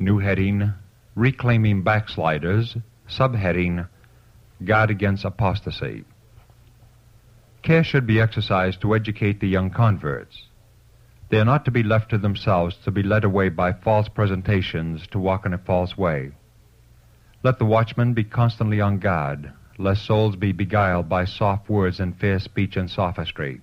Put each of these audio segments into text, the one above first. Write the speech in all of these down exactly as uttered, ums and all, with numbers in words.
New heading, Reclaiming Backsliders. Subheading, Guard Against Apostasy. Care should be exercised to educate the young converts. They are not to be left to themselves to be led away by false presentations to walk in a false way. Let the watchman be constantly on guard, lest souls be beguiled by soft words and fair speech and sophistry.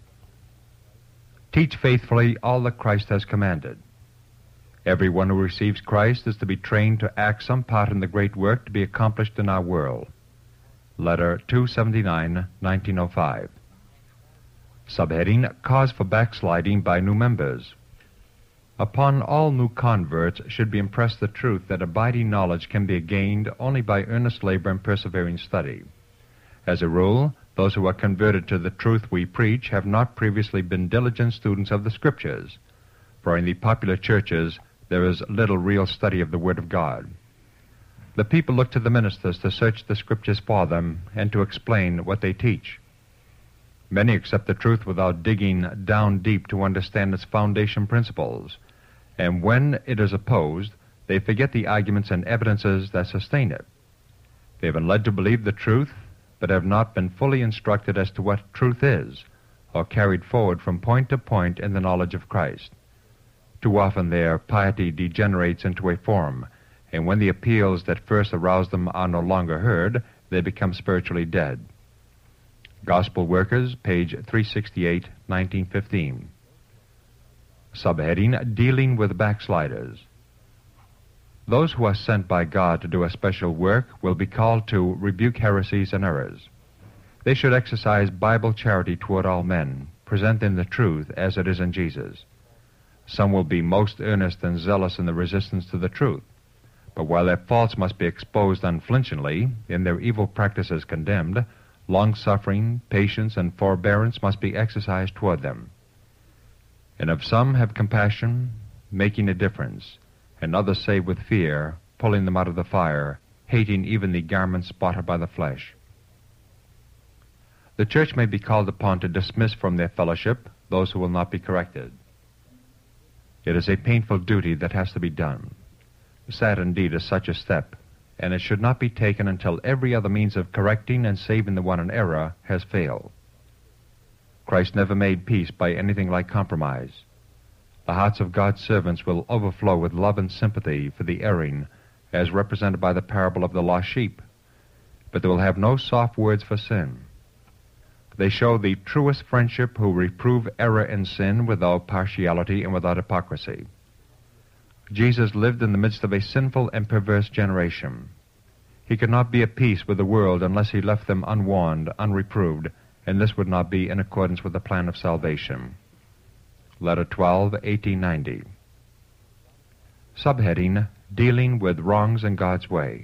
Teach faithfully all that Christ has commanded. Everyone who receives Christ is to be trained to act some part in the great work to be accomplished in our world. Letter two seventy-nine, nineteen oh five. Subheading, Cause for Backsliding by New Members. Upon all new converts should be impressed the truth that abiding knowledge can be gained only by earnest labor and persevering study. As a rule, those who are converted to the truth we preach have not previously been diligent students of the Scriptures, for in the popular churches there is little real study of the Word of God. The people look to the ministers to search the Scriptures for them and to explain what they teach. Many accept the truth without digging down deep to understand its foundation principles, and when it is opposed, they forget the arguments and evidences that sustain it. They have been led to believe the truth, but have not been fully instructed as to what truth is, or carried forward from point to point in the knowledge of Christ. Too often their piety degenerates into a form, and when the appeals that first aroused them are no longer heard, they become spiritually dead. Gospel Workers, page three sixty-eight, nineteen fifteen. Subheading, Dealing with Backsliders. Those who are sent by God to do a special work will be called to rebuke heresies and errors. They should exercise Bible charity toward all men, presenting the truth as it is in Jesus. Some will be most earnest and zealous in the resistance to the truth, but while their faults must be exposed unflinchingly, and their evil practices condemned, long-suffering, patience, and forbearance must be exercised toward them. And of some have compassion, making a difference, and others save with fear, pulling them out of the fire, hating even the garment spotted by the flesh. The church may be called upon to dismiss from their fellowship those who will not be corrected. It is a painful duty that has to be done. Sad indeed is such a step, and it should not be taken until every other means of correcting and saving the one in error has failed. Christ never made peace by anything like compromise. The hearts of God's servants will overflow with love and sympathy for the erring, as represented by the parable of the lost sheep, but they will have no soft words for sin. They show the truest friendship who reprove error and sin without partiality and without hypocrisy. Jesus lived in the midst of a sinful and perverse generation. He could not be at peace with the world unless he left them unwarned, unreproved, and this would not be in accordance with the plan of salvation. Letter twelve, eighteen ninety. Subheading, Dealing with Wrongs in God's Way.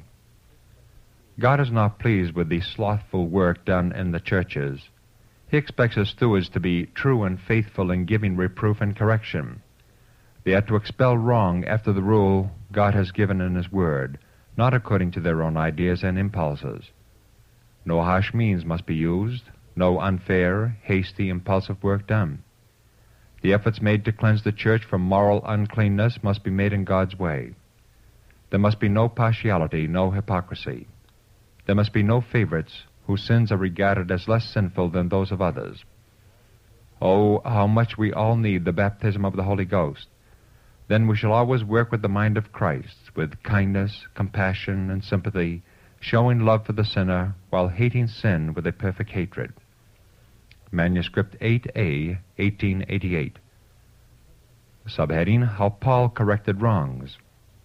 God is not pleased with the slothful work done in the churches. He expects his stewards to be true and faithful in giving reproof and correction. They are to expel wrong after the rule God has given in His Word, not according to their own ideas and impulses. No harsh means must be used, no unfair, hasty, impulsive work done. The efforts made to cleanse the church from moral uncleanness must be made in God's way. There must be no partiality, no hypocrisy. There must be no favorites whose sins are regarded as less sinful than those of others. Oh, how much we all need the baptism of the Holy Ghost. Then we shall always work with the mind of Christ, with kindness, compassion, and sympathy, showing love for the sinner while hating sin with a perfect hatred. Manuscript eight A, eighteen eighty-eight. Subheading, How Paul Corrected Wrongs.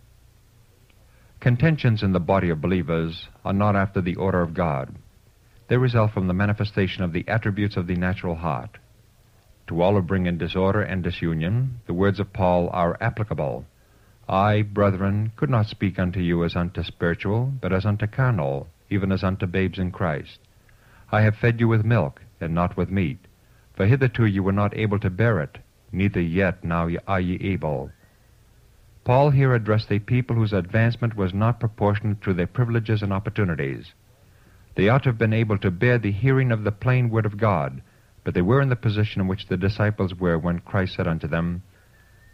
Contentions in the body of believers are not after the order of God. They result from the manifestation of the attributes of the natural heart. To all who bring in disorder and disunion, the words of Paul are applicable. I, brethren, could not speak unto you as unto spiritual, but as unto carnal, even as unto babes in Christ. I have fed you with milk, and not with meat, for hitherto you were not able to bear it, neither yet now are ye able. Paul here addressed a people whose advancement was not proportionate to their privileges and opportunities. They ought to have been able to bear the hearing of the plain word of God, but they were in the position in which the disciples were when Christ said unto them,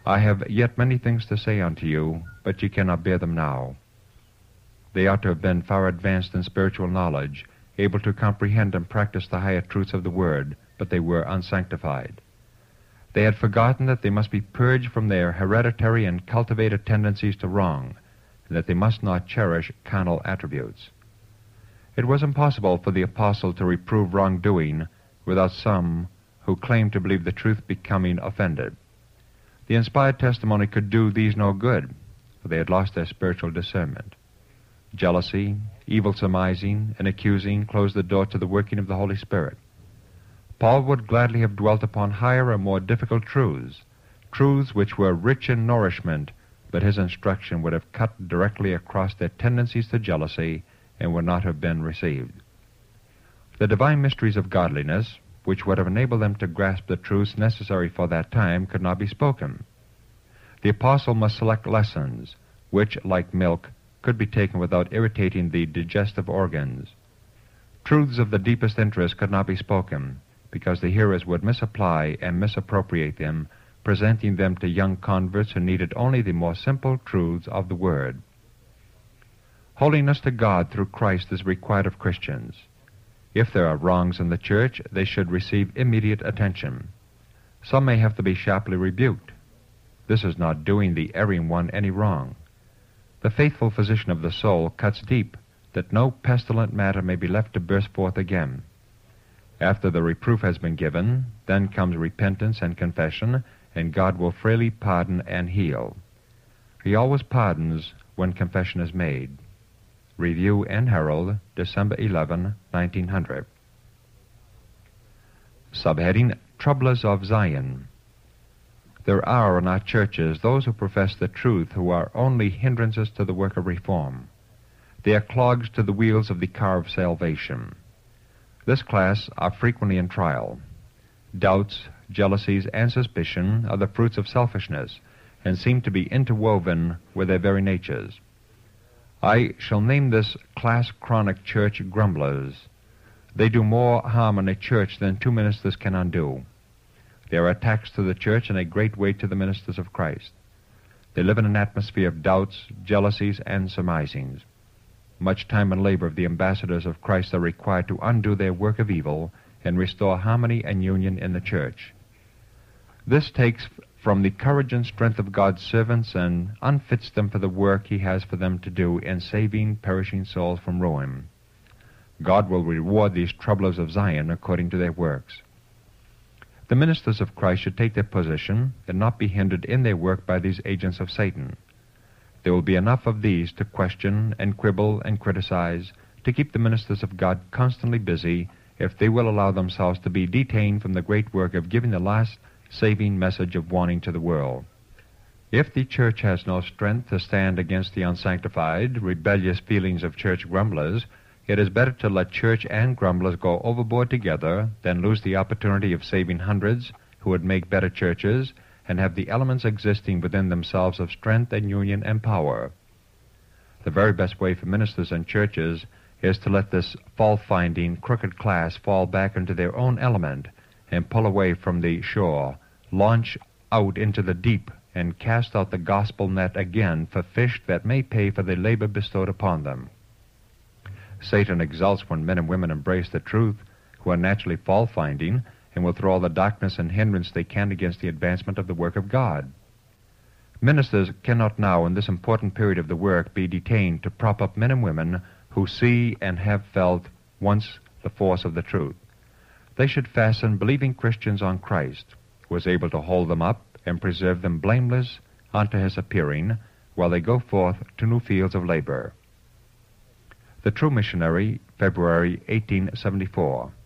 I have yet many things to say unto you, but ye cannot bear them now. They ought to have been far advanced in spiritual knowledge, able to comprehend and practice the higher truths of the Word, but they were unsanctified. They had forgotten that they must be purged from their hereditary and cultivated tendencies to wrong, and that they must not cherish carnal attributes. It was impossible for the apostle to reprove wrongdoing without some who claimed to believe the truth becoming offended. The inspired testimony could do these no good, for they had lost their spiritual discernment. Jealousy, evil surmising, and accusing closed the door to the working of the Holy Spirit. Paul would gladly have dwelt upon higher and more difficult truths, truths which were rich in nourishment, but his instruction would have cut directly across their tendencies to jealousy and would not have been received. The divine mysteries of godliness, which would have enabled them to grasp the truths necessary for that time, could not be spoken. The apostle must select lessons, which, like milk, could be taken without irritating the digestive organs. Truths of the deepest interest could not be spoken, because the hearers would misapply and misappropriate them, presenting them to young converts who needed only the more simple truths of the Word. Holiness to God through Christ is required of Christians. If there are wrongs in the church, they should receive immediate attention. Some may have to be sharply rebuked. This is not doing the erring one any wrong. The faithful physician of the soul cuts deep, that no pestilent matter may be left to burst forth again. After the reproof has been given, then comes repentance and confession, and God will freely pardon and heal. He always pardons when confession is made. Review and Herald, December eleventh, nineteen hundred. Subheading, Troublers of Zion. There are in our churches those who profess the truth who are only hindrances to the work of reform. They are clogs to the wheels of the car of salvation. This class are frequently in trial. Doubts, jealousies, and suspicion are the fruits of selfishness, and seem to be interwoven with their very natures. I shall name this class chronic church grumblers. They do more harm in a church than two ministers can undo. They are attacks to the church and a great weight to the ministers of Christ. They live in an atmosphere of doubts, jealousies, and surmisings. Much time and labor of the ambassadors of Christ are required to undo their work of evil and restore harmony and union in the church. This takes from the courage and strength of God's servants and unfits them for the work he has for them to do in saving perishing souls from ruin. God will reward these troublers of Zion according to their works. The ministers of Christ should take their position and not be hindered in their work by these agents of Satan. There will be enough of these to question and quibble and criticize, to keep the ministers of God constantly busy, if they will allow themselves to be detained from the great work of giving the last saving message of warning to the world. If the church has no strength to stand against the unsanctified, rebellious feelings of church grumblers, it is better to let church and grumblers go overboard together than lose the opportunity of saving hundreds who would make better churches and have the elements existing within themselves of strength and union and power. The very best way for ministers and churches is to let this fault-finding, crooked class fall back into their own element and pull away from the shore, launch out into the deep, and cast out the gospel net again for fish that may pay for the labor bestowed upon them. Satan exults when men and women embrace the truth, who are naturally fault-finding, and will throw all the darkness and hindrance they can against the advancement of the work of God. Ministers cannot now, in this important period of the work, be detained to prop up men and women who see and have felt once the force of the truth. They should fasten believing Christians on Christ, who is able to hold them up and preserve them blameless unto his appearing, while they go forth to new fields of labor. The True Missionary, February eighteen seventy-four.